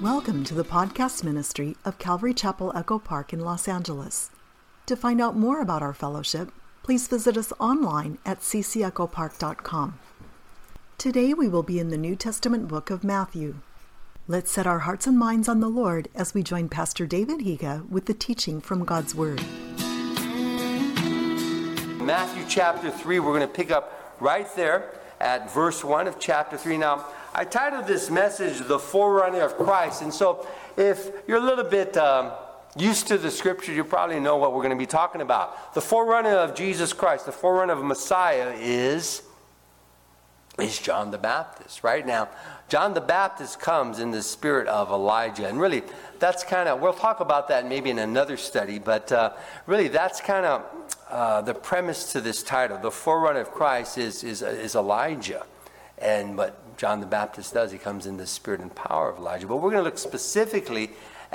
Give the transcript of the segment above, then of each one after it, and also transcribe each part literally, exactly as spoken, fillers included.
Welcome to the podcast ministry of Calvary Chapel Echo Park in Los Angeles. To find out more about our fellowship, please visit us online at c c echo park dot com. Today we will be in the New Testament book of Matthew. Let's set our hearts and minds on the Lord as we join Pastor David Higa with the teaching from God's Word. Matthew chapter three, we're going to pick up right there at verse one of chapter three. Now, I titled this message, The Forerunner of Christ. And so if you're a little bit um, used to the scripture, you probably know what we're going to be talking about. The forerunner of Jesus Christ, the forerunner of Messiah is, is John the Baptist. Right now, John the Baptist comes in the spirit of Elijah. And really, that's kind of, we'll talk about that maybe in another study, but uh, really that's kind of uh, the premise to this title. The forerunner of Christ is, is, is Elijah. And what John the Baptist does, he comes in the spirit and power of Elijah. But we're going to look specifically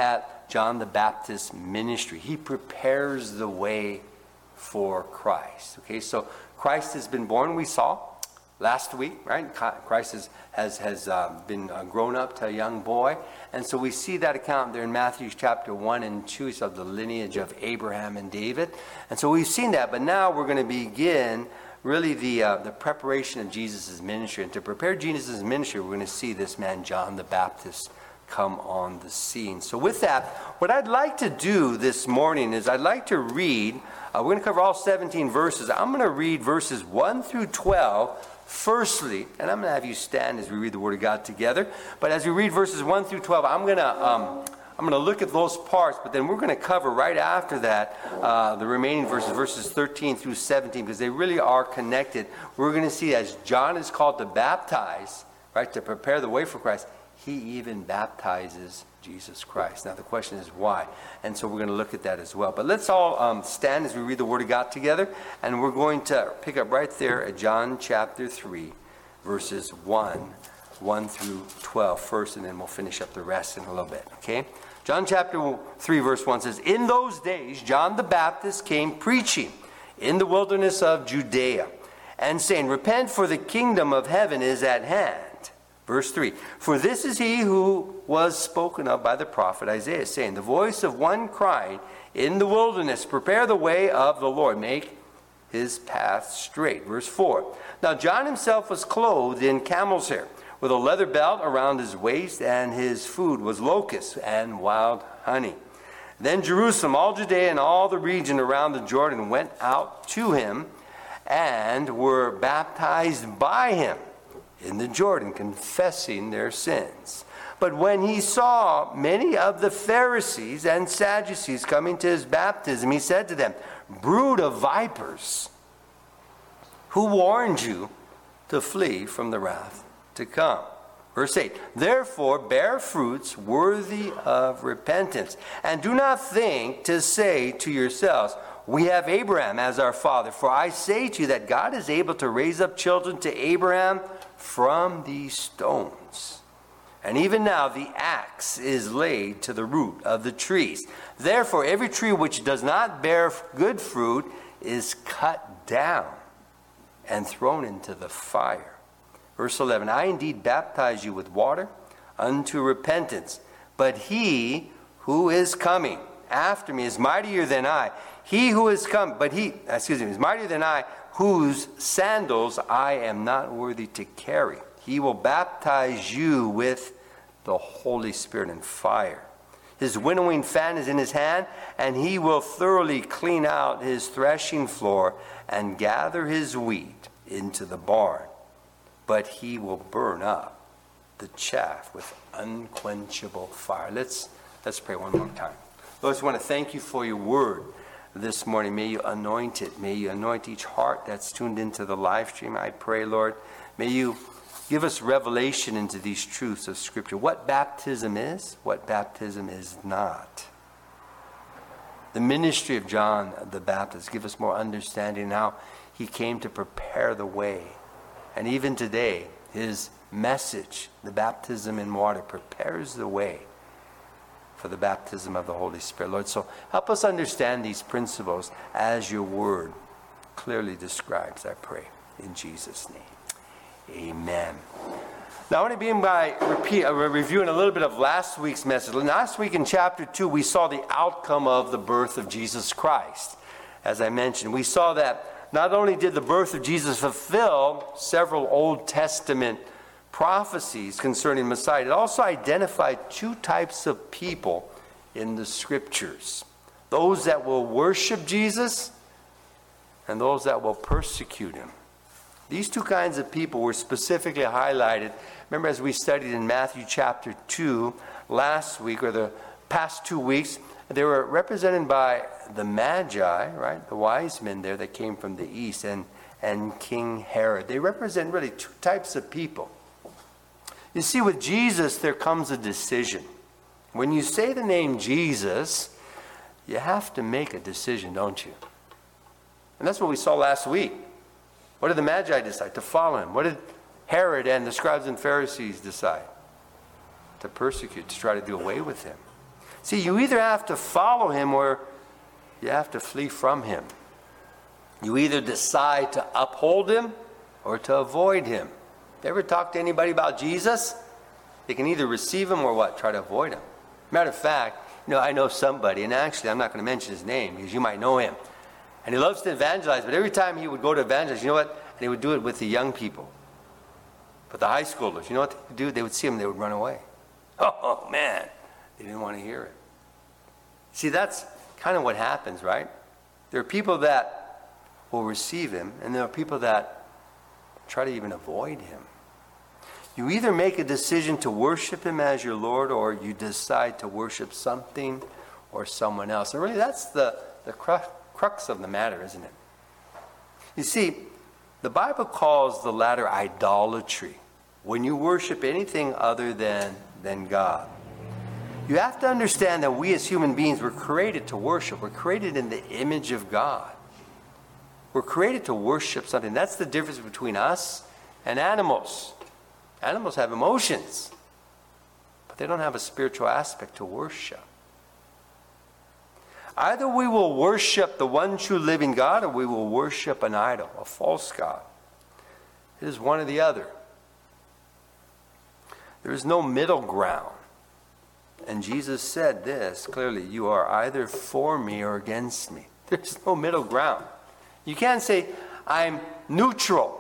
at John the Baptist's ministry. He prepares the way for Christ. Okay, so Christ has been born, we saw last week, right? Christ has, has, has uh, been uh, grown up to a young boy. And so we see that account there in Matthew chapter one and two. We saw the lineage of Abraham and David. And so we've seen that. But now we're going to begin really the uh, the preparation of Jesus' ministry. And to prepare Jesus' ministry, we're going to see this man, John the Baptist, come on the scene. So with that, what I'd like to do this morning is I'd like to read, uh, we're going to cover all seventeen verses. I'm going to read verses one through twelve firstly, and I'm going to have you stand as we read the Word of God together. But as we read verses one through twelve, I'm going to... Um, I'm going to look at those parts, but then we're going to cover right after that uh, the remaining verses, verses thirteen through seventeen, because they really are connected. We're going to see as John is called to baptize, right, to prepare the way for Christ, he even baptizes Jesus Christ. Now the question is why? And so we're going to look at that as well. But let's all um, stand as we read the Word of God together, and we're going to pick up right there at John chapter three, verses one, one through twelve first, and then we'll finish up the rest in a little bit, okay? John chapter three verse one says, "In those days John the Baptist came preaching in the wilderness of Judea, and saying, Repent, for the kingdom of heaven is at hand." Verse three, "For this is he who was spoken of by the prophet Isaiah, saying, The voice of one crying in the wilderness, Prepare the way of the Lord, make his path straight." Verse four, "Now John himself was clothed in camel's hair, with a leather belt around his waist, and his food was locusts and wild honey. Then Jerusalem, all Judea, and all the region around the Jordan went out to him and were baptized by him in the Jordan, confessing their sins. But when he saw many of the Pharisees and Sadducees coming to his baptism, he said to them, Brood of vipers, who warned you to flee from the wrath to come?" Verse eight, "Therefore bear fruits worthy of repentance, and do not think to say to yourselves, We have Abraham as our father. For I say to you that God is able to raise up children to Abraham from these stones. And even now the axe is laid to the root of the trees. Therefore every tree which does not bear good fruit is cut down and thrown into the fire." Verse eleven, "I indeed baptize you with water unto repentance, but he who is coming after me is mightier than I. He who is come, but he, excuse me, is mightier than I, whose sandals I am not worthy to carry. He will baptize you with the Holy Spirit and fire. His winnowing fan is in his hand, and he will thoroughly clean out his threshing floor and gather his wheat into the barn. But he will burn up the chaff with unquenchable fire." Let's let's pray one more time. Lord, I just want to thank you for your word this morning. May you anoint it. May you anoint each heart that's tuned into the live stream. I pray, Lord, may you give us revelation into these truths of Scripture. What baptism is, what baptism is not. The ministry of John the Baptist, give us more understanding how he came to prepare the way. And even today, his message, the baptism in water, prepares the way for the baptism of the Holy Spirit. Lord, so help us understand these principles as your word clearly describes, I pray, in Jesus' name. Amen. Now, I want to begin by repeat, uh, reviewing a little bit of last week's message. Last week in chapter two, we saw the outcome of the birth of Jesus Christ. As I mentioned, we saw that not only did the birth of Jesus fulfill several Old Testament prophecies concerning Messiah, it also identified two types of people in the Scriptures. Those that will worship Jesus and those that will persecute him. These two kinds of people were specifically highlighted. Remember, as we studied in Matthew chapter two last week, or the past two weeks, they were represented by the Magi, right? The wise men there that came from the east, and, and King Herod. They represent really two types of people. You see, with Jesus, there comes a decision. When you say the name Jesus, you have to make a decision, don't you? And that's what we saw last week. What did the Magi decide? To follow him. What did Herod and the scribes and Pharisees decide? To persecute, to try to do away with him. See, you either have to follow him or you have to flee from him. You either decide to uphold him or to avoid him. You ever talk to anybody about Jesus? They can either receive him or what? Try to avoid him. Matter of fact, you know, I know somebody, and actually I'm not going to mention his name because you might know him. And he loves to evangelize, but every time he would go to evangelize, you know what? And he would do it with the young people. But the high schoolers, you know what they would do? They would see him, they would run away. Oh, man. They didn't want to hear it. See, that's kind of what happens, right? There are people that will receive him, and there are people that try to even avoid him. You either make a decision to worship him as your Lord, or you decide to worship something or someone else. And really, that's the, the crux, crux of the matter, isn't it? You see, the Bible calls the latter idolatry, when you worship anything other than, than God. You have to understand that we as human beings were created to worship. We're created in the image of God. We're created to worship something. That's the difference between us and animals. Animals have emotions, but they don't have a spiritual aspect to worship. Either we will worship the one true living God, or we will worship an idol, a false god. It is one or the other. There is no middle ground. And Jesus said this clearly: you are either for me or against me. There's no middle ground. You can't say, I'm neutral.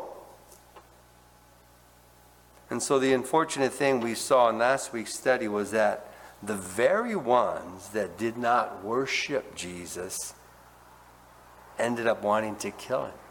And so the unfortunate thing we saw in last week's study was that the very ones that did not worship Jesus ended up wanting to kill him.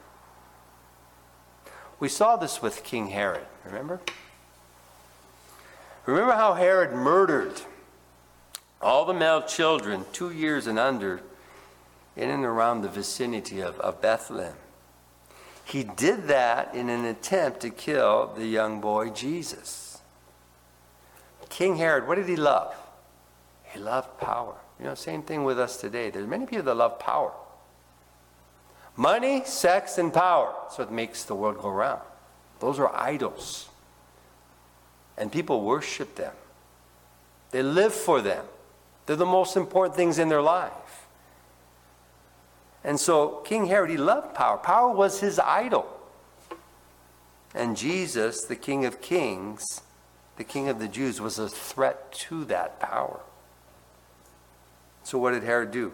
We saw this with King Herod, remember? Remember how Herod murdered all the male children two years and under in and around the vicinity of, of Bethlehem. He did that in an attempt to kill the young boy Jesus. King Herod, what did he love? He loved power. You know, same thing with us today. There's many people that love power. Money, sex, and power. That's what makes the world go round. Those are idols. And people worship them. They live for them. They're the most important things in their life. And so King Herod, he loved power. Power was his idol. And Jesus, the King of Kings, the King of the Jews, was a threat to that power. So what did Herod do?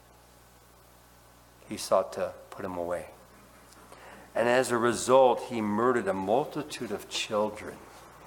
He sought to put him away. And as a result, he murdered a multitude of children.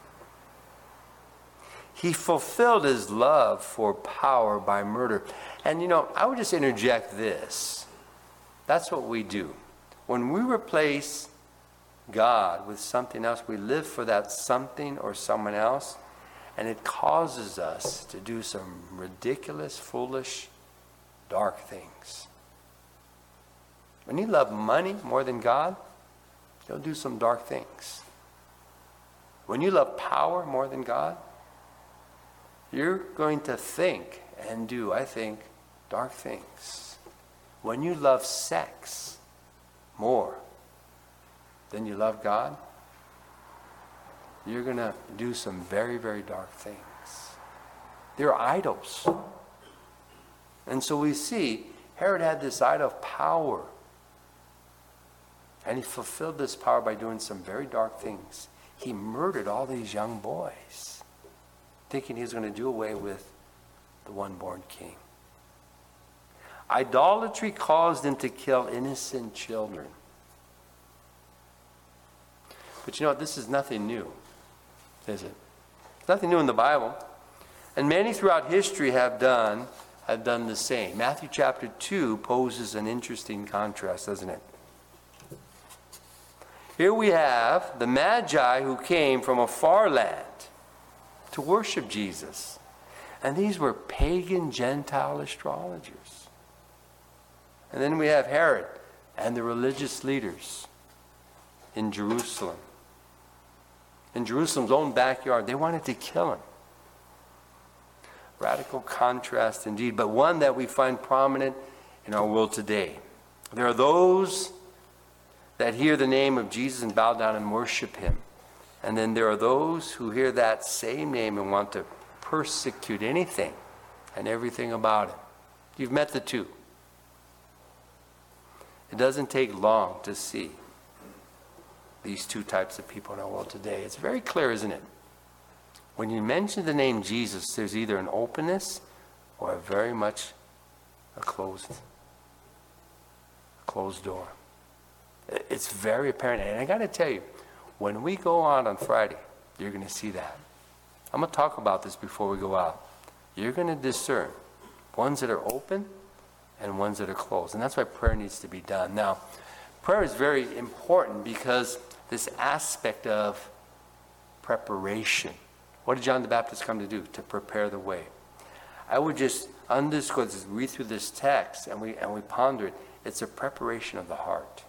He fulfilled his love for power by murder. And you know, I would just interject this. That's what we do. When we replace God with something else, we live for that something or someone else, and it causes us to do some ridiculous, foolish, dark things. When you love money more than God, you'll do some dark things. When you love power more than God, you're going to think and do, I think, dark things. When you love sex more than you love God, you're going to do some very, very dark things. They're idols. And so we see Herod had this idol of power. And he fulfilled this power by doing some very dark things. he murdered all these young boys, thinking he was going to do away with the one-born king. Idolatry caused him to kill innocent children. But you know what? This is nothing new, is it? It's nothing new in the Bible. And many throughout history have done, have done the same. Matthew chapter two poses an interesting contrast, doesn't it? Here we have the Magi who came from a far land to worship Jesus. And these were pagan Gentile astrologers. And then we have Herod and the religious leaders in Jerusalem. In Jerusalem's own backyard, they wanted to kill him. Radical contrast indeed, but one that we find prominent in our world today. There are those that hear the name of Jesus and bow down and worship him. And then there are those who hear that same name and want to persecute anything and everything about him. You've met the two. It doesn't take long to see these two types of people in our world today. It's very clear, isn't it? When you mention the name Jesus, there's either an openness or a very much a closed, closed door. It's very apparent. And I got to tell you, when we go out on Friday, you're going to see that. I'm going to talk about this before we go out. You're going to discern ones that are open and ones that are closed. And that's why prayer needs to be done. Now, prayer is very important because this aspect of preparation. What did John the Baptist come to do? To prepare the way. I would just underscore this, read through this text, and we and we ponder it. It's a preparation of the heart.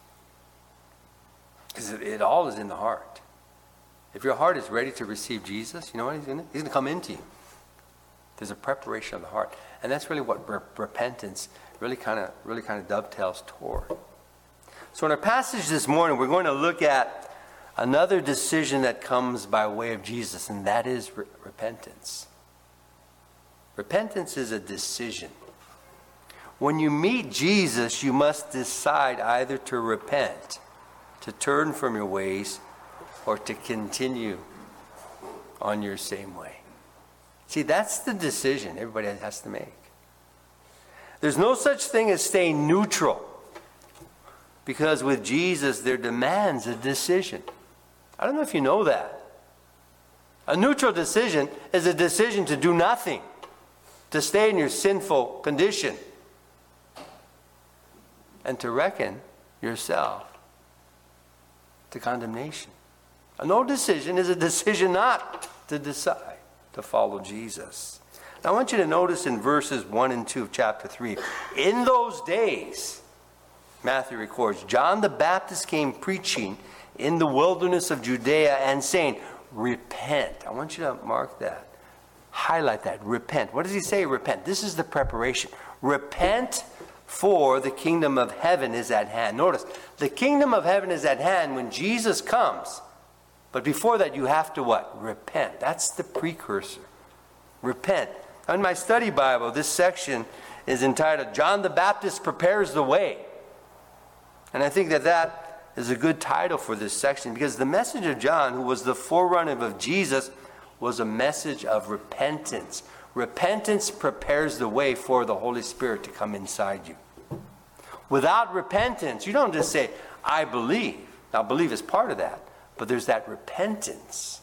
Because it, it all is in the heart. If your heart is ready to receive Jesus, you know what he's going to He's going to come into you. There's a preparation of the heart. And that's really what re- repentance really kind of really kind of dovetails toward. So in our passage this morning, we're going to look at another decision that comes by way of Jesus, and that is re- repentance. Repentance is a decision. When you meet Jesus, you must decide either to repent, to turn from your ways, or to continue on your same way. See, that's the decision everybody has to make. There's no such thing as staying neutral, because with Jesus, there demands a decision. I don't know if you know that. A neutral decision is a decision to do nothing, to stay in your sinful condition, and to reckon yourself to condemnation. A no decision is a decision not to decide to follow Jesus. Now I want you to notice in verses one and two of chapter three, in those days, Matthew records, John the Baptist came preaching in the wilderness of Judea and saying, repent. I want you to mark that. Highlight that. Repent. What does he say? Repent. This is the preparation. Repent, for the kingdom of heaven is at hand. Notice, the kingdom of heaven is at hand when Jesus comes. But before that, you have to what? Repent. That's the precursor. Repent. In my study Bible, this section is entitled, John the Baptist Prepares the Way. And I think that that is a good title for this section, because the message of John, who was the forerunner of Jesus, was a message of repentance. Repentance prepares the way for the Holy Spirit to come inside you. Without repentance, you don't just say, I believe. Now, believe is part of that, but there's that repentance.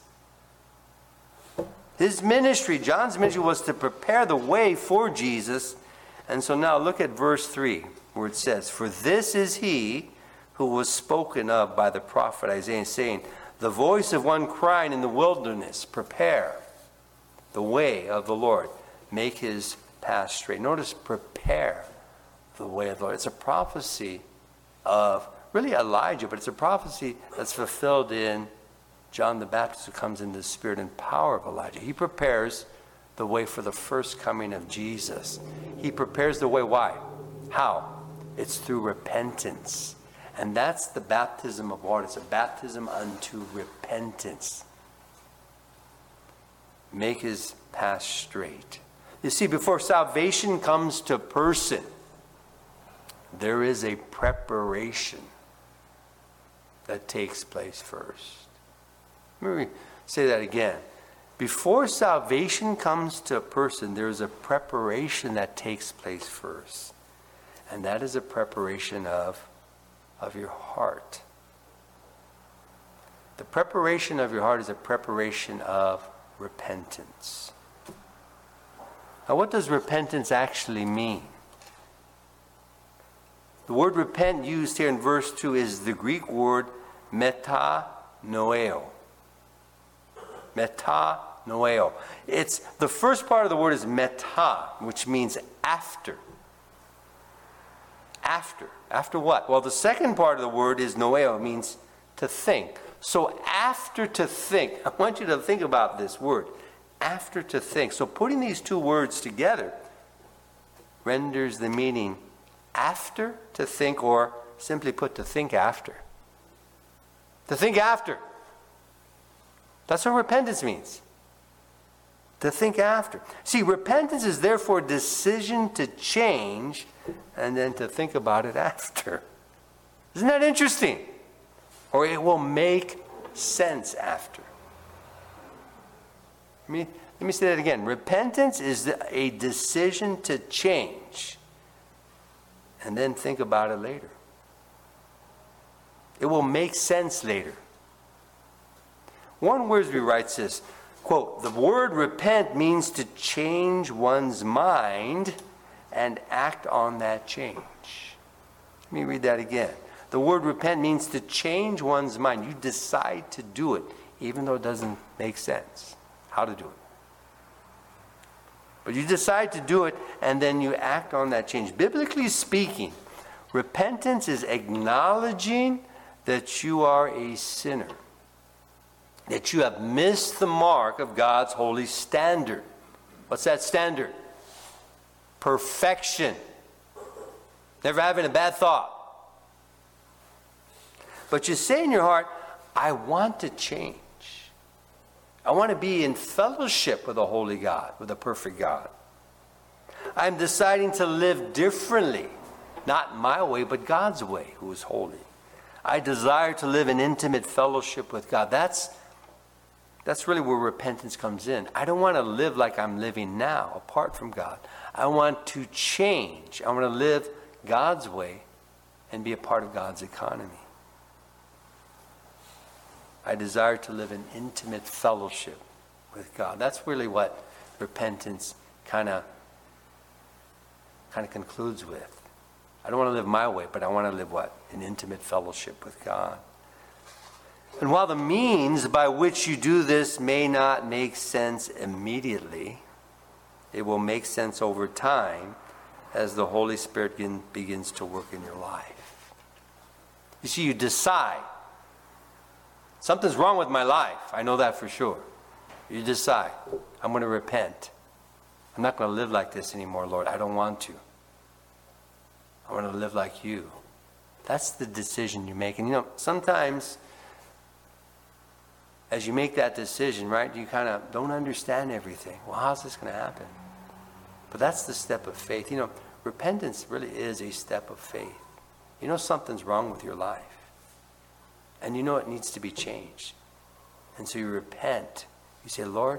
His ministry, John's ministry, was to prepare the way for Jesus. And so now look at verse three, where it says, for this is he who was spoken of by the prophet Isaiah, saying, the voice of one crying in the wilderness, prepare the way of the Lord, make his path straight. Notice, prepare the way of the Lord. It's a prophecy of really Elijah, but it's a prophecy that's fulfilled in John the Baptist, who comes in the spirit and power of Elijah. He prepares the way for the first coming of Jesus. He prepares the way. Why? How? It's through repentance. And that's the baptism of water. It's a baptism unto repentance. Make his path straight. You see, before salvation comes to a person, there is a preparation that takes place first. Let me say that again. Before salvation comes to a person, there is a preparation that takes place first. And that is a preparation of, of your heart. The preparation of your heart is a preparation of repentance. Now, what does repentance actually mean? The word repent used here in verse two is the Greek word metanoeo. Metanoeo. It's the first part of the word is meta, which means after. After. After what? Well, the second part of the word is noeo, means to think. So after to think, I want you to think about this word. After to think. So putting these two words together renders the meaning after to think, or simply put, to think after. To think after. That's what repentance means. To think after. See, repentance is therefore a decision to change and then to think about it after. Isn't that interesting? Or it will make sense after. Let me, let me say that again. Repentance is a decision to change and then think about it later. It will make sense later. Warren Wiersbe writes this, quote, "The word repent means to change one's mind and act on that change." Let me read that again. The word repent means to change one's mind. You decide to do it, even though it doesn't make sense how to do it. But you decide to do it, and then you act on that change. Biblically speaking, repentance is acknowledging that you are a sinner, that you have missed the mark of God's holy standard. What's that standard? Perfection. Never having a bad thought. But you say in your heart, I want to change. I want to be in fellowship with a holy God, with a perfect God. I'm deciding to live differently, not my way, but God's way, who is holy. I desire to live in intimate fellowship with God. That's That's really where repentance comes in. I don't want to live like I'm living now, apart from God. I want to change. I want to live God's way and be a part of God's economy. I desire to live in intimate fellowship with God. That's really what repentance kind of kind of concludes with. I don't want to live my way, but I want to live what? In intimate fellowship with God. And while the means by which you do this may not make sense immediately, it will make sense over time as the Holy Spirit begin, begins to work in your life. You see, you decide. Something's wrong with my life. I know that for sure. You decide. I'm going to repent. I'm not going to live like this anymore, Lord. I don't want to. I want to live like you. That's the decision you make. And you know, sometimes as you make that decision, right, you kind of don't understand everything. Well, how's this going to happen? But that's the step of faith. You know, repentance really is a step of faith. You know something's wrong with your life. And you know it needs to be changed. And so you repent. You say, Lord,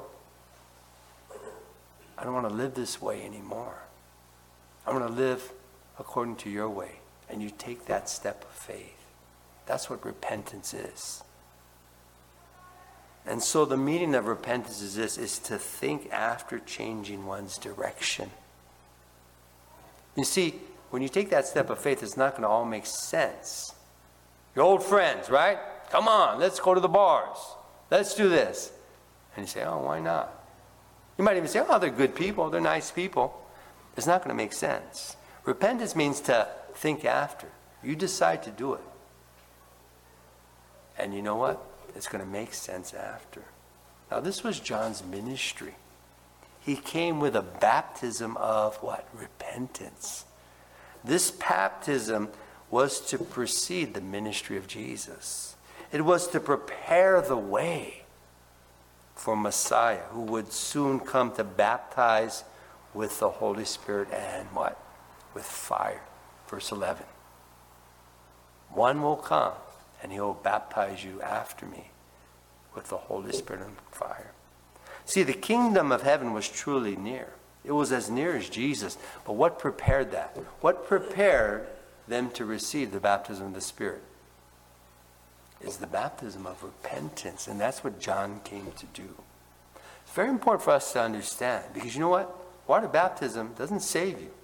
I don't want to live this way anymore. I want to live according to your way. And you take that step of faith. That's what repentance is. And so the meaning of repentance is this, is to think after changing one's direction. You see, when you take that step of faith, it's not going to all make sense. Your old friends, right? Come on, let's go to the bars. Let's do this. And you say, oh, why not? You might even say, oh, they're good people. They're nice people. It's not going to make sense. Repentance means to think after. You decide to do it. And you know what? It's going to make sense after. Now, this was John's ministry. He came with a baptism of what? Repentance. This baptism was to precede the ministry of Jesus. It was to prepare the way for Messiah, who would soon come to baptize with the Holy Spirit and what? With fire. Verse eleven. One will come, and he will baptize you after me with the Holy Spirit and fire. See, the kingdom of heaven was truly near. It was as near as Jesus. But what prepared that? What prepared them to receive the baptism of the Spirit? Is the baptism of repentance. And that's what John came to do. It's very important for us to understand. Because you know what? Water baptism doesn't save you.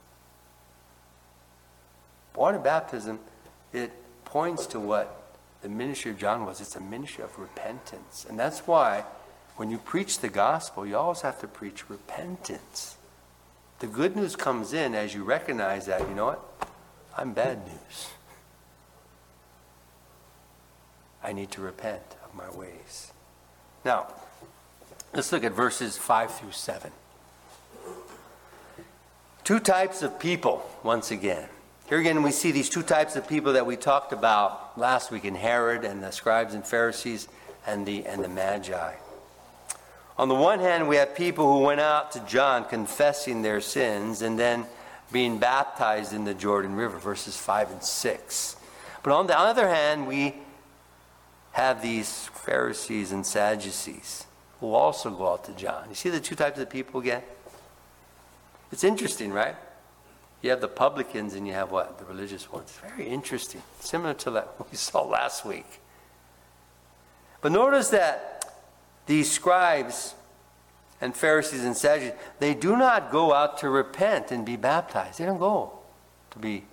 Water baptism, it points to what the ministry of John was. It's a ministry of repentance. And that's why when you preach the gospel, you always have to preach repentance. The good news comes in as you recognize that, you know what? I'm bad news. I need to repent of my ways. Now, let's look at verses five through seven. Two types of people, once again. Here again we see these two types of people that we talked about last week in Herod and the scribes and Pharisees and the, and the Magi. On the one hand, we have people who went out to John confessing their sins and then being baptized in the Jordan River, verses five and six. But on the other hand, we have these Pharisees and Sadducees who also go out to John. You see the two types of people again? It's interesting, right? You have the publicans and you have what? The religious ones. Very interesting. Similar to what we saw last week. But notice that these scribes and Pharisees and Sadducees, they do not go out to repent and be baptized. They don't go to be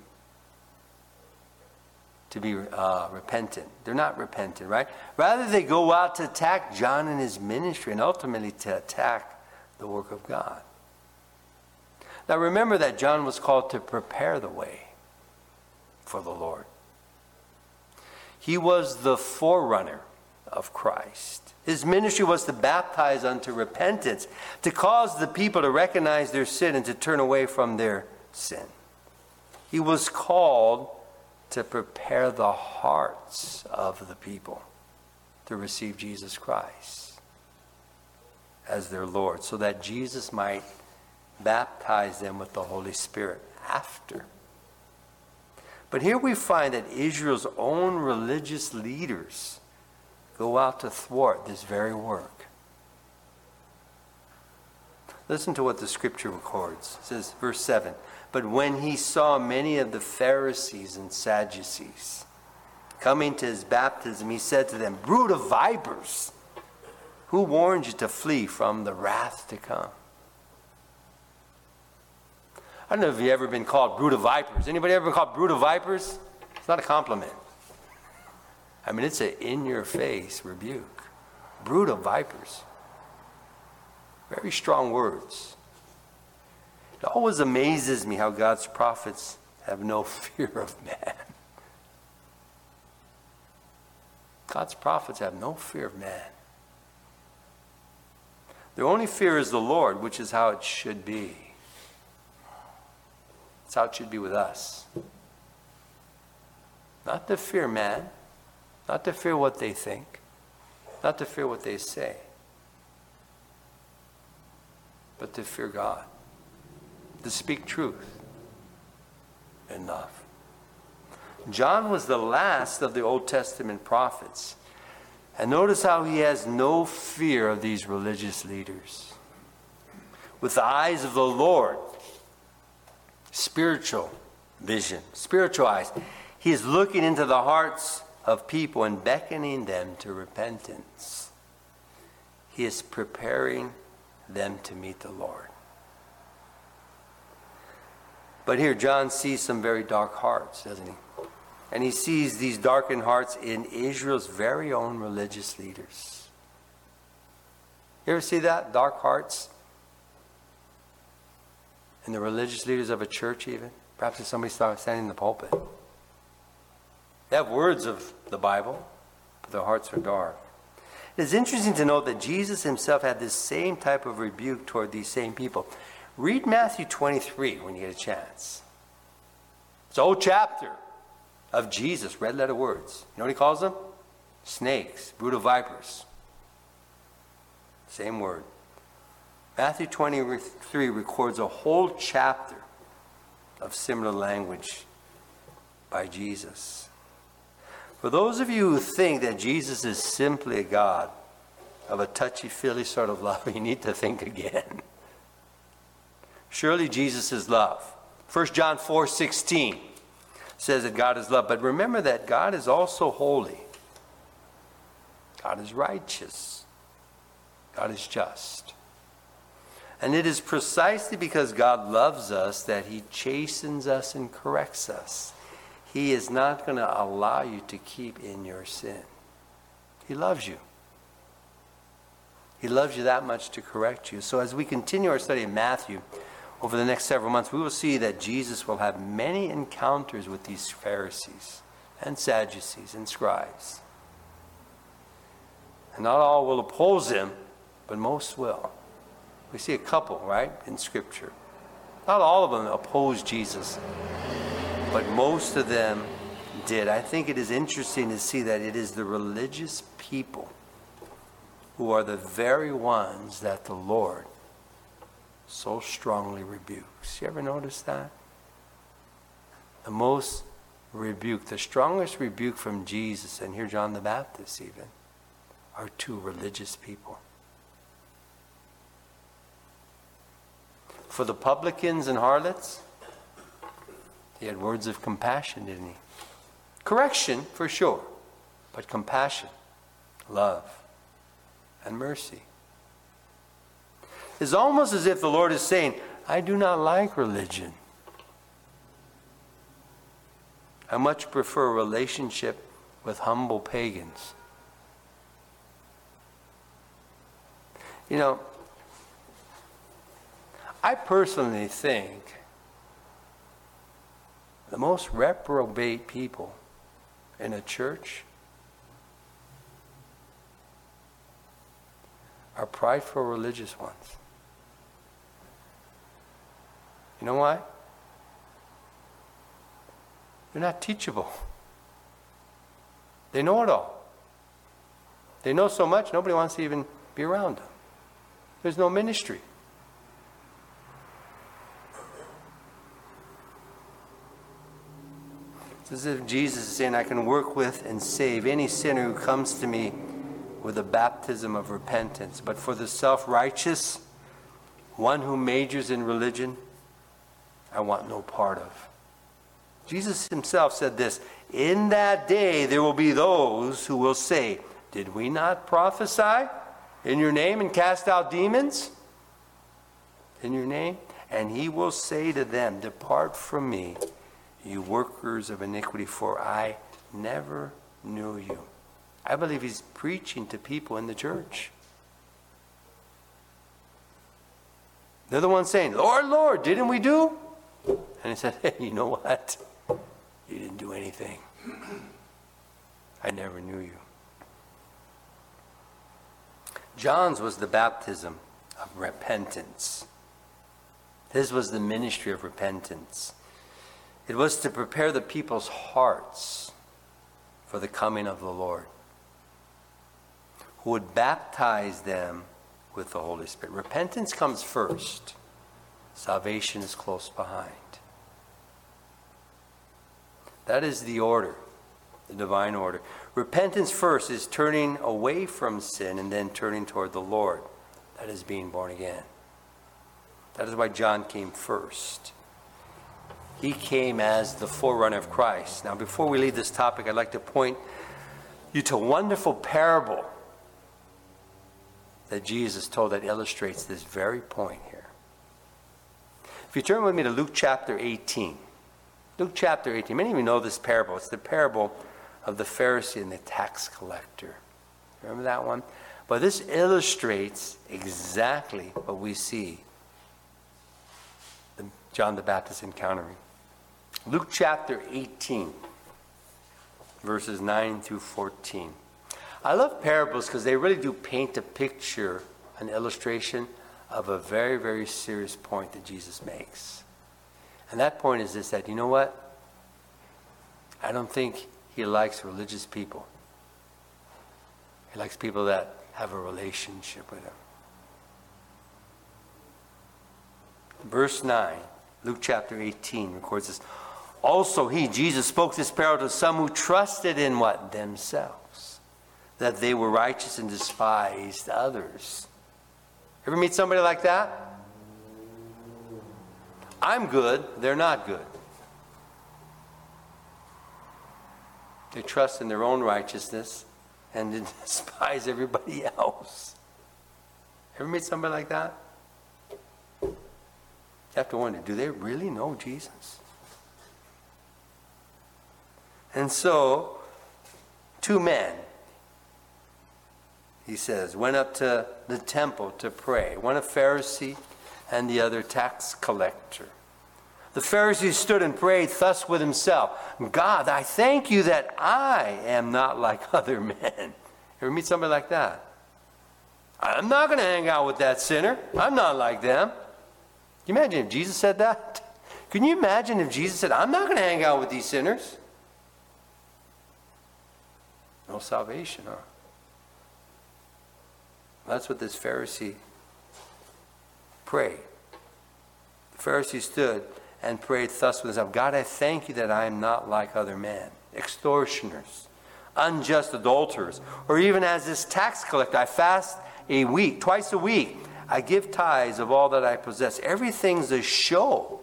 to be uh, repentant. They're not repentant, right? Rather, they go out to attack John and his ministry and ultimately to attack the work of God. Now remember that John was called to prepare the way for the Lord. He was the forerunner of Christ. His ministry was to baptize unto repentance, to cause the people to recognize their sin and to turn away from their sin. He was called to prepare the hearts of the people to receive Jesus Christ as their Lord, so that Jesus might baptize them with the Holy Spirit after. But here we find that Israel's own religious leaders go out to thwart this very work. Listen to what the scripture records. It says, verse seven, "But when he saw many of the Pharisees and Sadducees coming to his baptism, he said to them, 'Brood of vipers, who warned you to flee from the wrath to come?'" I don't know if you've ever been called brood of vipers. Anybody ever been called brood of vipers? It's not a compliment. I mean, it's an in-your-face rebuke. Brood of vipers. Very strong words. It always amazes me how God's prophets have no fear of man. God's prophets have no fear of man. Their only fear is the Lord, which is how it should be. It's how it should be with us. Not to fear man, not to fear what they think, not to fear what they say, but to fear God, to speak truth and love. John was the last of the Old Testament prophets. And notice how he has no fear of these religious leaders. With the eyes of the Lord, spiritual vision, spiritual eyes, he is looking into the hearts of people and beckoning them to repentance. He is preparing them to meet the Lord. But here John sees some very dark hearts, doesn't he? And he sees these darkened hearts in Israel's very own religious leaders. You ever see that? Dark hearts? In the religious leaders of a church even? Perhaps if somebody starts standing in the pulpit. They have words of the Bible, but their hearts are dark. It is interesting to note that Jesus himself had this same type of rebuke toward these same people. Read Matthew twenty-three when you get a chance. It's an old chapter of Jesus, red letter words. You know what he calls them? Snakes, brood of vipers. Same word. Matthew twenty-three records a whole chapter of similar language by Jesus. For those of you who think that Jesus is simply a God of a touchy-feely sort of love, you need to think again. Surely Jesus is love. First John four sixteen says that God is love. But remember that God is also holy. God is righteous. God is just. And it is precisely because God loves us that he chastens us and corrects us. He is not going to allow you to keep in your sin. He loves you. He loves you that much to correct you. So as we continue our study of Matthew over the next several months, we will see that Jesus will have many encounters with these Pharisees and Sadducees and scribes. And not all will oppose him, but most will. We see a couple, right, in Scripture. Not all of them opposed Jesus, but most of them did. I think it is interesting to see that it is the religious people who are the very ones that the Lord so strongly rebukes. You ever notice that? The most rebuke, the strongest rebuke from Jesus, and here John the Baptist even, are to religious people. For the publicans and harlots, he had words of compassion, didn't he? Correction, for sure, but compassion, love, and mercy. It's almost as if the Lord is saying, I do not like religion. I much prefer a relationship with humble pagans. You know, I personally think the most reprobate people in a church are prideful religious ones. You know why? They're not teachable. They know it all. They know so much, nobody wants to even be around them. There's no ministry. It's as if Jesus is saying, I can work with and save any sinner who comes to me with a baptism of repentance. But for the self-righteous, one who majors in religion, I want no part of. Jesus himself said this, in that day there will be those who will say, did we not prophesy in your name and cast out demons in your name? And he will say to them, depart from me, you workers of iniquity, for I never knew you. I believe he's preaching to people in the church. They're the ones saying, Lord, Lord, didn't we do? And he said, hey, you know what? You didn't do anything. I never knew you. John's was the baptism of repentance. His was the ministry of repentance. It was to prepare the people's hearts for the coming of the Lord, who would baptize them with the Holy Spirit. Repentance comes first. Salvation is close behind. That is the order, the divine order. Repentance first is turning away from sin and then turning toward the Lord. That is being born again. That is why John came first. He came as the forerunner of Christ. Now, before we leave this topic, I'd like to point you to a wonderful parable that Jesus told that illustrates this very point here. If you turn with me to Luke chapter eighteen. Luke chapter eighteen. Many of you know this parable. It's the parable of the Pharisee and the tax collector. Remember that one? But this illustrates exactly what we see John the Baptist encountering. Luke chapter eighteen, verses nine through fourteen. I love parables because they really do paint a picture, an illustration of a very, very serious point that Jesus makes. And that point is this, that, you know what? I don't think he likes religious people. He likes people that have a relationship with him. Verse nine, Luke chapter eighteen records this. Also he, Jesus, spoke this parable to some who trusted in what? Themselves. That they were righteous and despised others. Ever meet somebody like that? I'm good, they're not good. They trust in their own righteousness and despise everybody else. Ever meet somebody like that? You have to wonder, do they really know Jesus? And so, two men, he says, went up to the temple to pray. One a Pharisee and the other tax collector. The Pharisee stood and prayed thus with himself, God, I thank you that I am not like other men. Ever meet somebody like that? I'm not going to hang out with that sinner. I'm not like them. Can you imagine if Jesus said that? Can you imagine if Jesus said, I'm not going to hang out with these sinners? No salvation, huh? That's what this Pharisee prayed. The Pharisee stood and prayed thus with himself, God, I thank you that I am not like other men, extortioners, unjust adulterers, or even as this tax collector. I fast a week, twice a week. I give tithes of all that I possess. Everything's a show.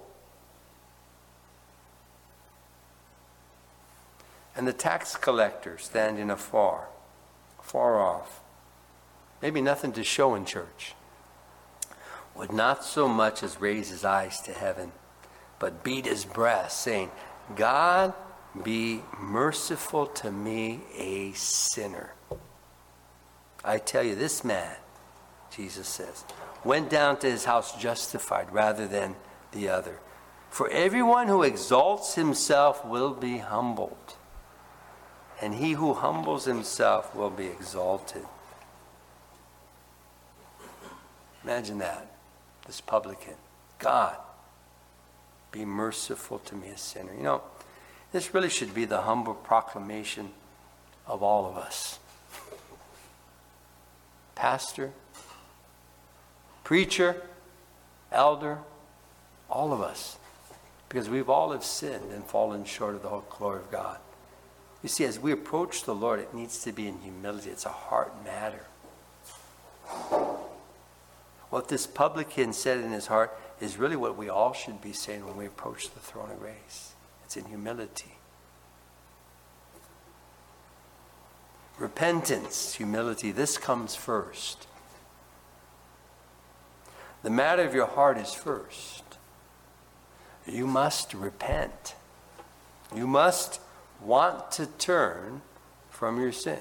And the tax collector standing afar, far off, maybe nothing to show in church, would not so much as raise his eyes to heaven, but beat his breast, saying, God, be merciful to me, a sinner. I tell you, this man, Jesus says, went down to his house justified rather than the other. For everyone who exalts himself will be humbled, and he who humbles himself will be exalted. Imagine that, this publican. God, be merciful to me, a sinner. You know, this really should be the humble proclamation of all of us. Pastor, preacher, elder, all of us. Because we've all have sinned and fallen short of the whole glory of God. You see, as we approach the Lord, it needs to be in humility. It's a heart matter. What this publican said in his heart is really what we all should be saying when we approach the throne of grace. It's in humility. Repentance, humility, this comes first. The matter of your heart is first. You must repent. You must want to turn from your sin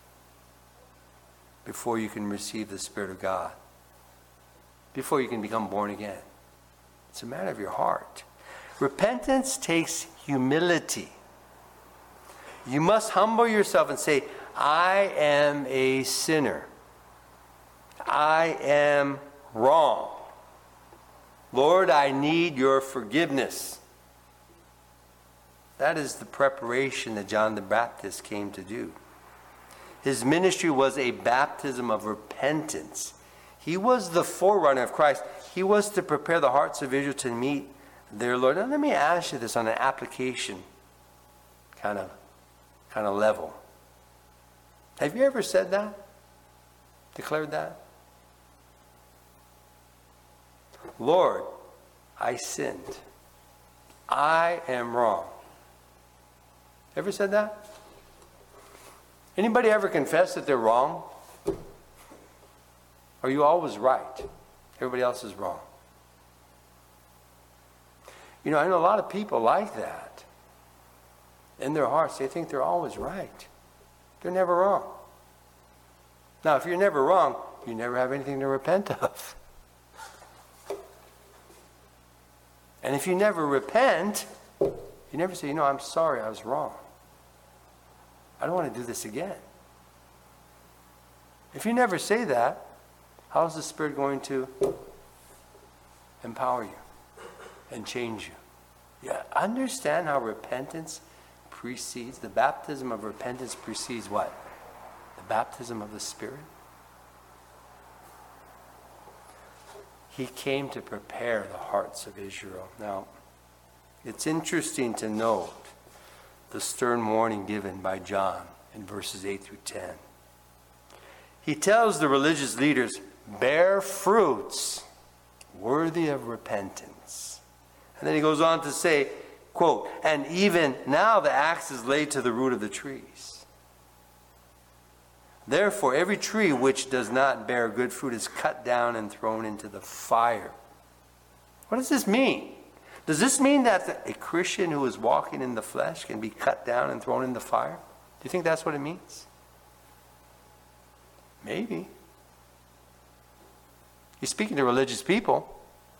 before you can receive the Spirit of God, before you can become born again. It's a matter of your heart. Repentance takes humility. You must humble yourself and say, I am a sinner. I am wrong. Lord, I need your forgiveness. That is the preparation that John the Baptist came to do. His ministry was a baptism of repentance. He was the forerunner of Christ. He was to prepare the hearts of Israel to meet their Lord. Now let me ask you this on an application kind of, kind of level. Have you ever said that? Declared that? Lord, I sinned. I am wrong. Ever said that? Anybody ever confess that they're wrong? Or are you always right? Everybody else is wrong. You know, I know a lot of people like that. In their hearts, they think they're always right. They're never wrong. Now, if you're never wrong, you never have anything to repent of. And if you never repent, you never say, you know, I'm sorry, I was wrong. I don't want to do this again. If you never say that, how is the Spirit going to empower you and change you? Yeah, understand how repentance precedes, the baptism of repentance precedes what? The baptism of the Spirit. He came to prepare the hearts of Israel. Now, It's interesting to note the stern warning given by John in verses eight through ten. He tells the religious leaders, bear fruits worthy of repentance. And then he goes on to say, quote, and even now the axe is laid to the root of the trees. Therefore, every tree which does not bear good fruit is cut down and thrown into the fire. What does this mean? Does this mean that a Christian who is walking in the flesh can be cut down and thrown in the fire? Do you think that's what it means? Maybe. He's speaking to religious people.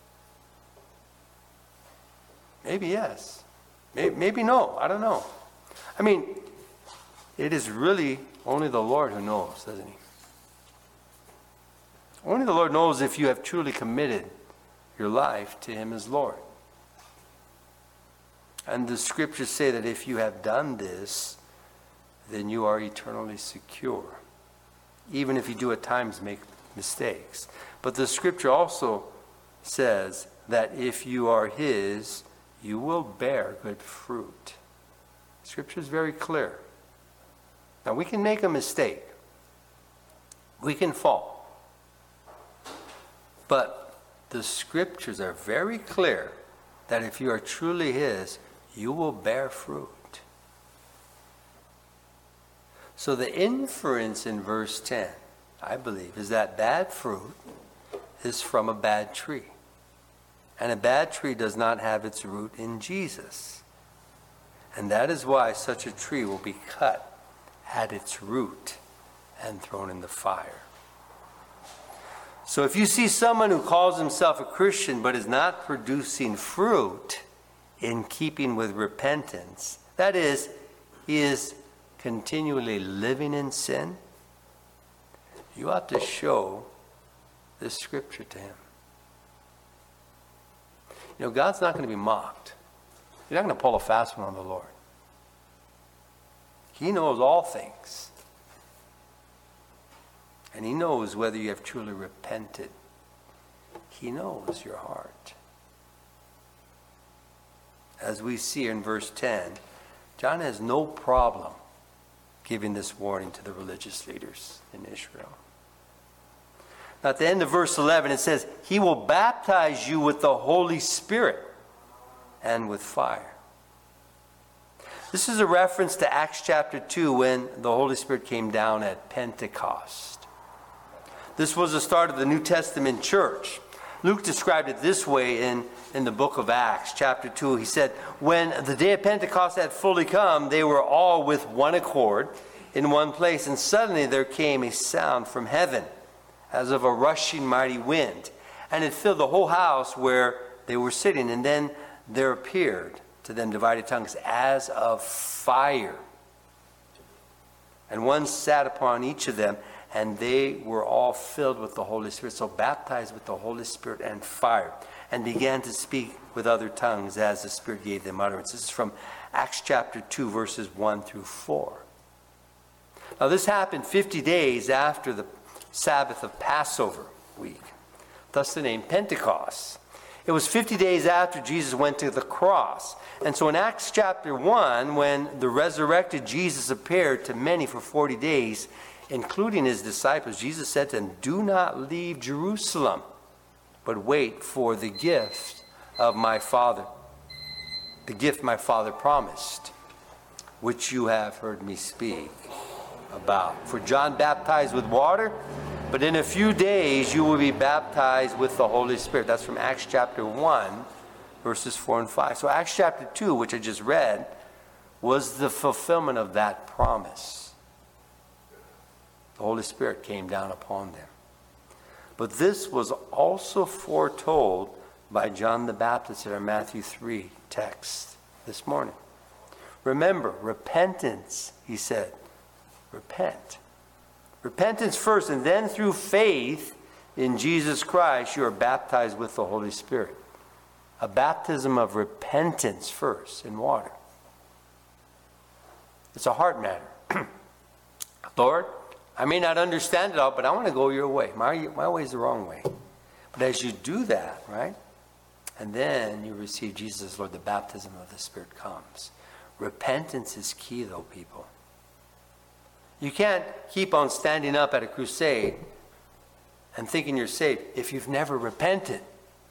Maybe yes. Maybe, maybe no. I don't know. I mean, it is really only the Lord who knows, doesn't he? Only the Lord knows if you have truly committed your life to him as Lord. And the scriptures say that if you have done this, then you are eternally secure. Even if you do at times make mistakes. But the scripture also says that if you are his, you will bear good fruit. Scripture is very clear. Now we can make a mistake. We can fall. But the scriptures are very clear that if you are truly his, you will bear fruit. So the inference in verse ten, I believe, is that bad fruit is from a bad tree. And a bad tree does not have its root in Jesus. And that is why such a tree will be cut at its root and thrown in the fire. So if you see someone who calls himself a Christian but is not producing fruit in keeping with repentance, that is, he is continually living in sin, you ought to show this scripture to him. You know, God's not going to be mocked. You're not going to pull a fast one on the Lord. He knows all things. And he knows whether you have truly repented. He knows your heart. As we see in verse ten, John has no problem giving this warning to the religious leaders in Israel. Now, at the end of verse eleven, it says, he will baptize you with the Holy Spirit and with fire. This is a reference to Acts chapter two when the Holy Spirit came down at Pentecost. This was the start of the New Testament church. Luke described it this way in, in the book of Acts, chapter two. He said, when the day of Pentecost had fully come, they were all with one accord in one place, and suddenly there came a sound from heaven, as of a rushing mighty wind, and it filled the whole house where they were sitting. And then there appeared to them divided tongues as of fire, and one sat upon each of them, and they were all filled with the Holy Spirit, so baptized with the Holy Spirit and fire, and began to speak with other tongues as the Spirit gave them utterance. This is from Acts chapter two, verses one through four. Now this happened fifty days after the Sabbath of Passover week, thus the name Pentecost. It was fifty days after Jesus went to the cross. And so in Acts chapter one, when the resurrected Jesus appeared to many for forty days, including his disciples, Jesus said to them, do not leave Jerusalem, but wait for the gift of my Father, the gift my Father promised, which you have heard me speak about. For John baptized with water, but in a few days you will be baptized with the Holy Spirit. That's from Acts chapter one, verses four and five. So Acts chapter two, which I just read, was the fulfillment of that promise. The Holy Spirit came down upon them. But this was also foretold by John the Baptist in our Matthew three text this morning. Remember, repentance, he said. Repent. Repentance first, and then through faith in Jesus Christ, you are baptized with the Holy Spirit. A baptism of repentance first in water. It's a heart matter. Lord, I may not understand it all, but I want to go your way. My, my way is the wrong way. But as you do that, right? And then you receive Jesus as Lord, the baptism of the Spirit comes. Repentance is key, though, people. You can't keep on standing up at a crusade and thinking you're saved if you've never repented.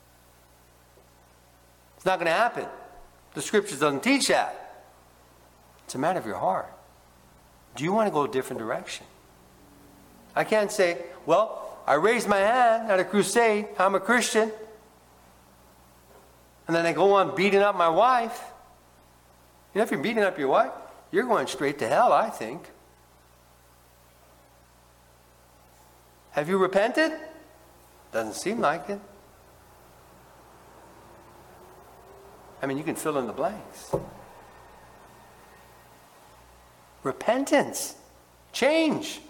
It's not going to happen. The Scriptures doesn't teach that. It's a matter of your heart. Do you want to go a different direction? I can't say, well, I raised my hand at a crusade, I'm a Christian, and then I go on beating up my wife. You know, if you're beating up your wife, you're going straight to hell, I think. Have you repented? Doesn't seem like it. I mean, you can fill in the blanks. Repentance. Change.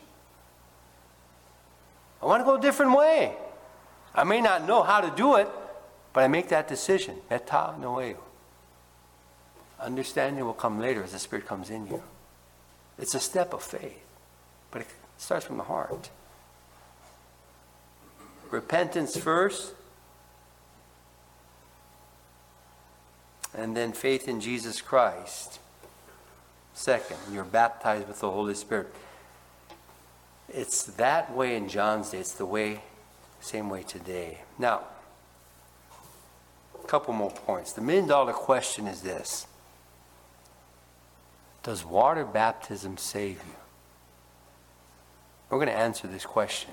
I want to go a different way. I may not know how to do it, but I make that decision. Meta noeo. Understanding will come later as the Spirit comes in you. It's a step of faith, but it starts from the heart. Repentance first, and then faith in Jesus Christ. Second, you're baptized with the Holy Spirit. It's that way in John's day. It's the way, same way today. Now, a couple more points. The million dollar question is this. Does water baptism save you? We're going to answer this question.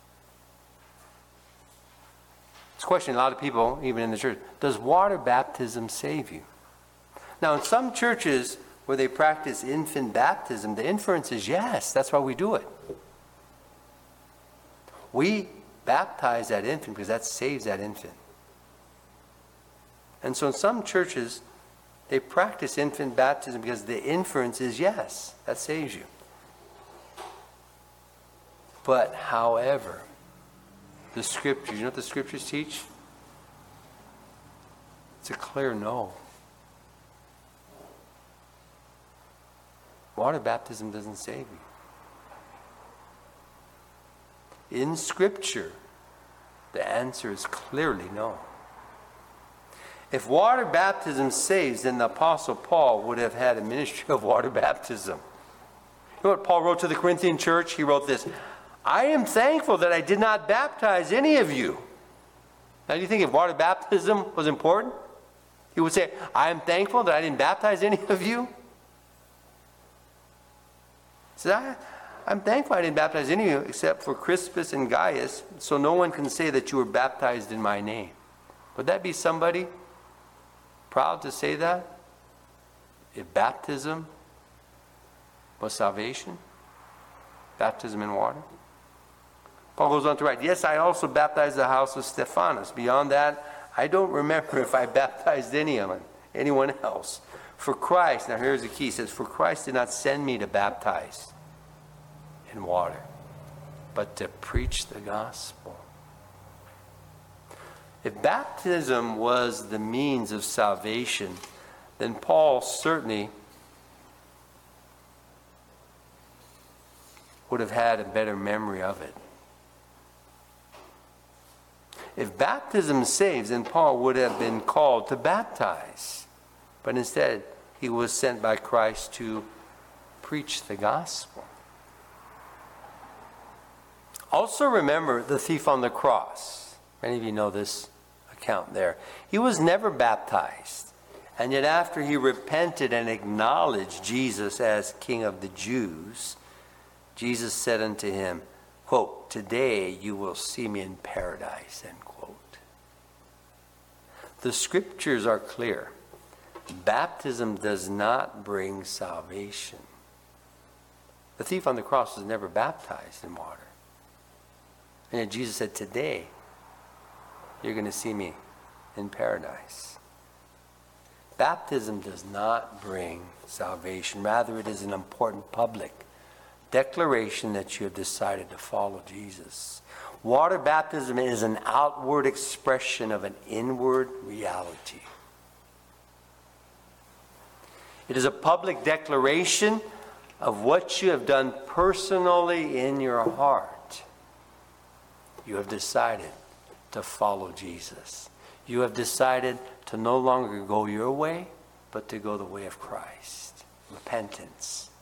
This question a lot of people, even in the church, does water baptism save you? Now, in some churches where they practice infant baptism, the inference is yes, that's why we do it. We baptize that infant because that saves that infant. And so in some churches, they practice infant baptism because the inference is yes, that saves you. But however, the Scriptures, you know what the Scriptures teach? It's a clear no. Water baptism doesn't save you. In Scripture, the answer is clearly no. If water baptism saves, then the Apostle Paul would have had a ministry of water baptism. You know what Paul wrote to the Corinthian church? He wrote this, I am thankful that I did not baptize any of you. Now, do you think if water baptism was important, he would say, I am thankful that I didn't baptize any of you? He said, I, I'm thankful I didn't baptize any of you except for Crispus and Gaius, so no one can say that you were baptized in my name. Would that be somebody proud to say that? If baptism was salvation? Baptism in water? Paul goes on to write, yes, I also baptized the house of Stephanas. Beyond that, I don't remember if I baptized anyone, anyone else. For Christ, now here's the key, he says, for Christ did not send me to baptize in water, but to preach the gospel. If baptism was the means of salvation, then Paul certainly would have had a better memory of it. If baptism saves, then Paul would have been called to baptize. But instead, he was sent by Christ to preach the gospel. Also remember the thief on the cross. Many of you know this account there. He was never baptized. And yet after he repented and acknowledged Jesus as King of the Jews, Jesus said unto him, quote, today you will see me in paradise, end quote. The Scriptures are clear. Baptism does not bring salvation. The thief on the cross was never baptized in water. And yet Jesus said, today you're going to see me in paradise. Baptism does not bring salvation. Rather, it is an important public declaration that you have decided to follow Jesus. Water baptism is an outward expression of an inward reality. It is a public declaration of what you have done personally in your heart. You have decided to follow Jesus. You have decided to no longer go your way, but to go the way of Christ. Repentance.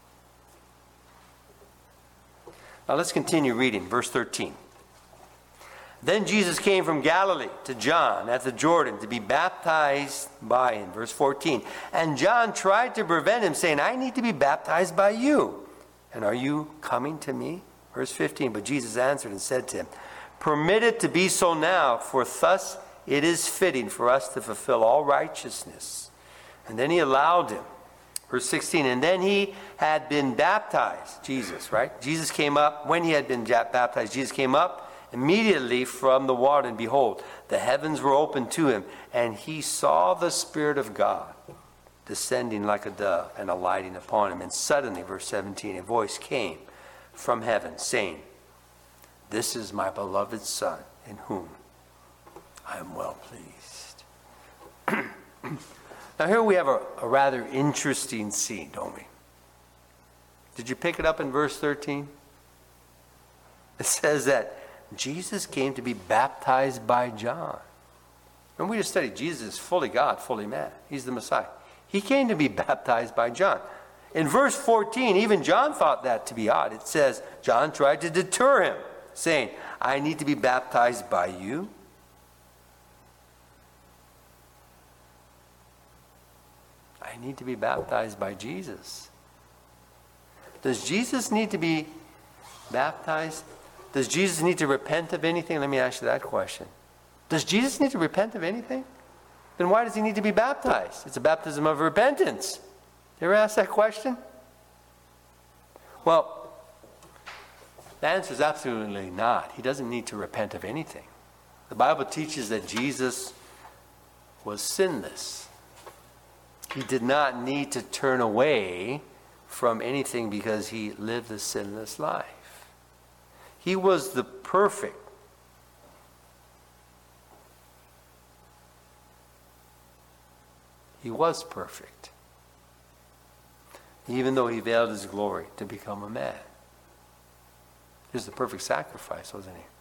Now let's continue reading. Verse thirteen. Then Jesus came from Galilee to John at the Jordan to be baptized by him. Verse fourteen. And John tried to prevent him, saying, I need to be baptized by you. And are you coming to me? Verse fifteen. But Jesus answered and said to him, permit it to be so now, for thus it is fitting for us to fulfill all righteousness. And then he allowed him. Verse sixteen. And then he had been baptized. Jesus, right? Jesus came up. When he had been baptized, Jesus came up immediately from the water, and behold, the heavens were opened to him, and he saw the Spirit of God descending like a dove and alighting upon him. And suddenly, verse seventeen, a voice came from heaven, saying, this is my beloved Son, in whom I am well pleased. Now here we have a, a rather interesting scene, don't we? Did you pick it up in verse thirteen? It says that Jesus came to be baptized by John. And we just studied, Jesus is fully God, fully man. He's the Messiah. He came to be baptized by John. In verse fourteen, even John thought that to be odd. It says, John tried to deter him, saying, I need to be baptized by you. I need to be baptized by Jesus. Does Jesus need to be baptized? Does Jesus need to repent of anything? Let me ask you that question. Does Jesus need to repent of anything? Then why does he need to be baptized? It's a baptism of repentance. You ever ask that question? Well, the answer is absolutely not. He doesn't need to repent of anything. The Bible teaches that Jesus was sinless. He did not need to turn away from anything because he lived a sinless life. He was the perfect. He was perfect. Even though he veiled his glory to become a man. He was the perfect sacrifice, wasn't he?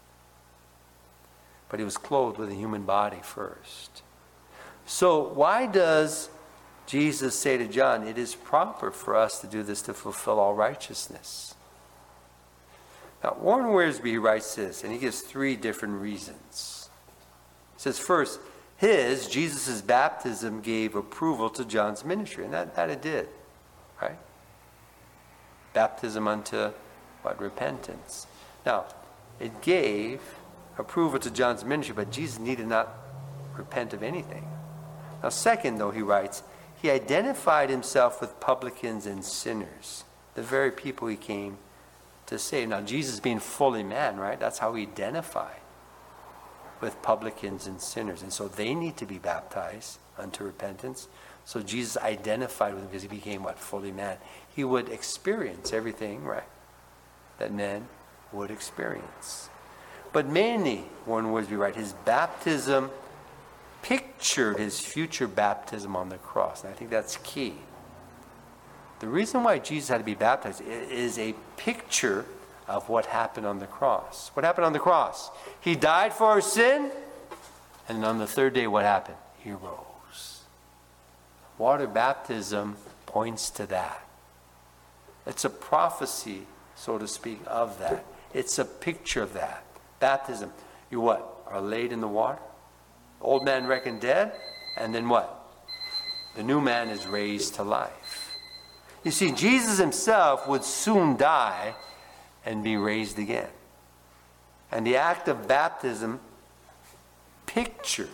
But he was clothed with a human body first. So why does Jesus say to John, it is proper for us to do this to fulfill all righteousness? Now, Warren Wiersbe writes this, and he gives three different reasons. He says, first, his, Jesus' baptism gave approval to John's ministry, and that, that it did, right? Baptism unto, what, repentance. Now, it gave approval to John's ministry, but Jesus needed not repent of anything. Now, second, though, he writes, he identified himself with publicans and sinners, the very people he came to save. Now, Jesus being fully man, right? That's how he identified with publicans and sinners. And so they need to be baptized unto repentance. So Jesus identified with them because he became what? Fully man. He would experience everything, right, that men would experience. But mainly, Warren Wiersbe writes, his baptism pictured his future baptism on the cross. And I think that's key. The reason why Jesus had to be baptized is a picture of what happened on the cross. What happened on the cross? He died for our sin, and on the third day, what happened? He rose. Water baptism points to that. It's a prophecy, so to speak, of that. It's a picture of that. Baptism, you what? Are laid in the water. Old man reckoned dead, and then what? The new man is raised to life. You see, Jesus himself would soon die and be raised again. And the act of baptism pictured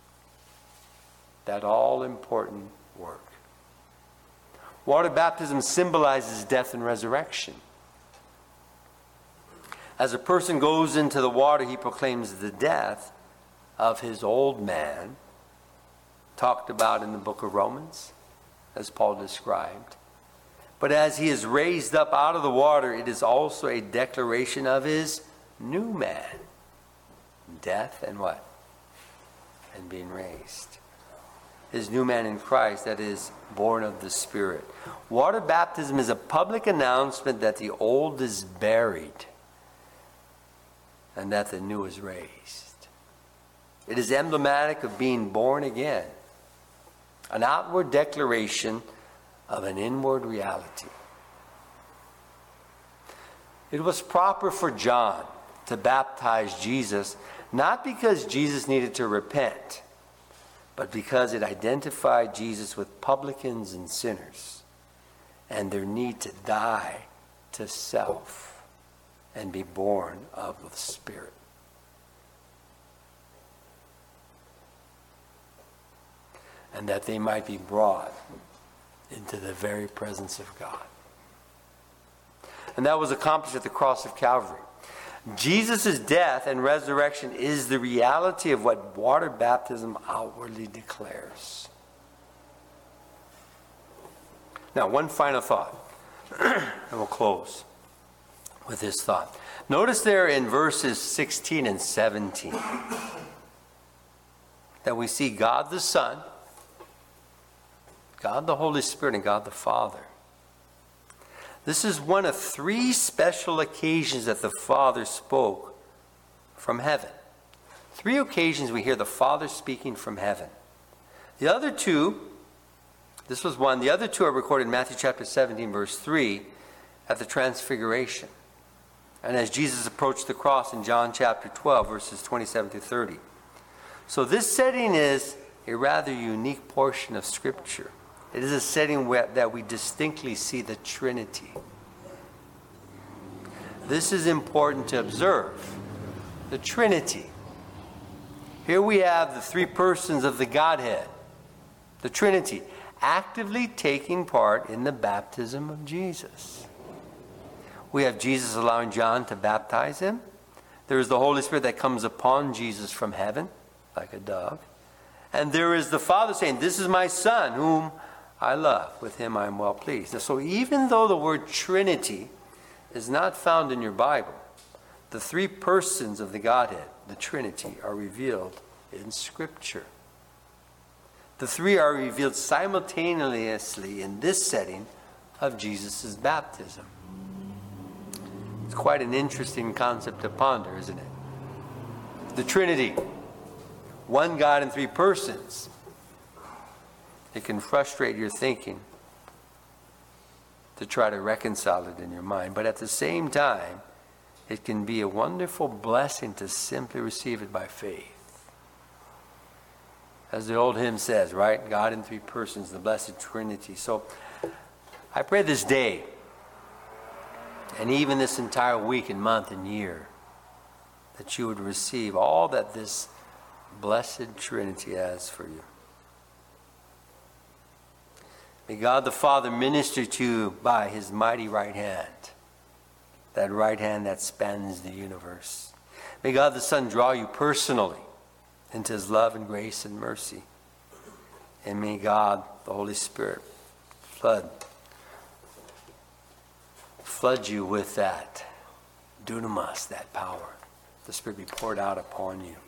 that all-important work. Water baptism symbolizes death and resurrection. As a person goes into the water, he proclaims the death of his old man, talked about in the book of Romans, as Paul described. But as he is raised up out of the water, it is also a declaration of his new man. Death and what? And being raised. His new man in Christ, that is born of the Spirit. Water baptism is a public announcement that the old is buried and that the new is raised. It is emblematic of being born again, an outward declaration of an inward reality. It was proper for John to baptize Jesus, not because Jesus needed to repent, but because it identified Jesus with publicans and sinners and their need to die to self and be born of the Spirit. And that they might be brought into the very presence of God. And that was accomplished at the cross of Calvary. Jesus' death and resurrection is the reality of what water baptism outwardly declares. Now, one final thought, and we'll close with this thought. Notice there in verses sixteen and seventeen that we see God the Son, God the Holy Spirit, and God the Father. This is one of three special occasions that the Father spoke from heaven. Three occasions we hear the Father speaking from heaven. The other two, this was one, the other two are recorded in Matthew chapter seventeen, verse three, at the Transfiguration. And as Jesus approached the cross in John chapter twelve, verses twenty-seven to thirty. So this setting is a rather unique portion of Scripture. It is a setting where, that we distinctly see the Trinity. This is important to observe. The Trinity. Here we have the three persons of the Godhead, the Trinity, actively taking part in the baptism of Jesus. We have Jesus allowing John to baptize him. There is the Holy Spirit that comes upon Jesus from heaven, like a dove. And there is the Father saying, "This is my Son, whom I love. With him I am well pleased." And so even though the word Trinity is not found in your Bible, the three persons of the Godhead, the Trinity, are revealed in Scripture. The three are revealed simultaneously in this setting of Jesus' baptism. It's quite an interesting concept to ponder, isn't it? The Trinity, one God in three persons. It can frustrate your thinking to try to reconcile it in your mind. But at the same time, it can be a wonderful blessing to simply receive it by faith. As the old hymn says, right? God in three persons, the blessed Trinity. So I pray this day, and even this entire week and month and year, that you would receive all that this blessed Trinity has for you. May God the Father minister to you by his mighty right hand, that right hand that spans the universe. May God the Son draw you personally into his love and grace and mercy. And may God, the Holy Spirit, flood, flood you with that dunamis, that power. The Spirit be poured out upon you.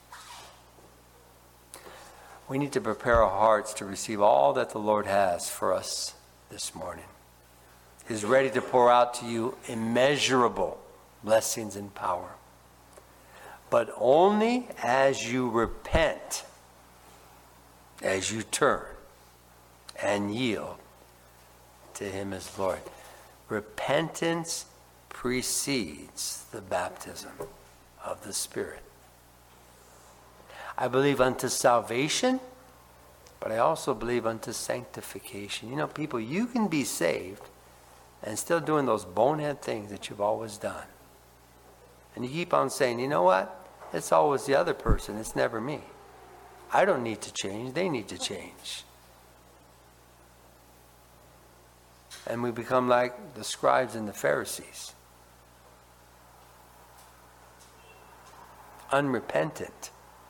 We need to prepare our hearts to receive all that the Lord has for us this morning. He's ready to pour out to you immeasurable blessings and power. But only as you repent, as you turn and yield to him as Lord. Repentance precedes the baptism of the Spirit. I believe unto salvation, but I also believe unto sanctification. You know, people, you can be saved and still doing those bonehead things that you've always done. And you keep on saying, you know what? It's always the other person. It's never me. I don't need to change. They need to change. And we become like the scribes and the Pharisees. Unrepentant.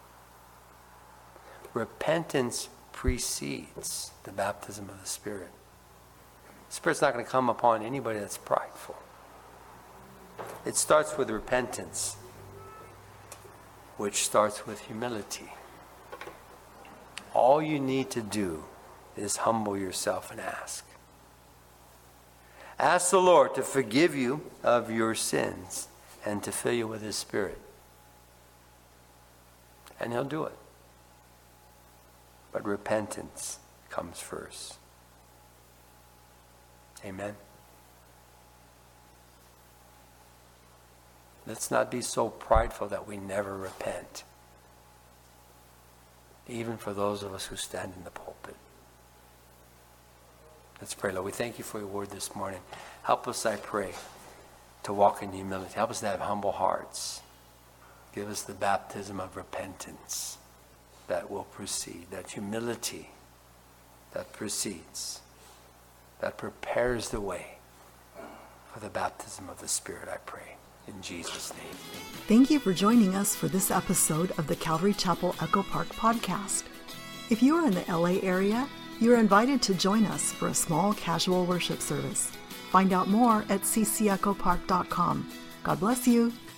Repentance precedes the baptism of the Spirit. The Spirit's not going to come upon anybody that's prideful. It starts with repentance, which starts with humility. All you need to do is humble yourself and ask. Ask the Lord to forgive you of your sins and to fill you with his Spirit. And he'll do it. But repentance comes first. Amen. Let's not be so prideful that we never repent. Even for those of us who stand in the pulpit. Let's pray, Lord. We thank you for your word this morning. Help us, I pray, to walk in humility. Help us to have humble hearts. Give us the baptism of repentance that will proceed, that humility that proceeds, that prepares the way for the baptism of the Spirit, I pray. In Jesus' name. Thank you for joining us for this episode of the Calvary Chapel Echo Park podcast. If you are in the L A area, you are invited to join us for a small casual worship service. Find out more at c c echo park dot com. God bless you.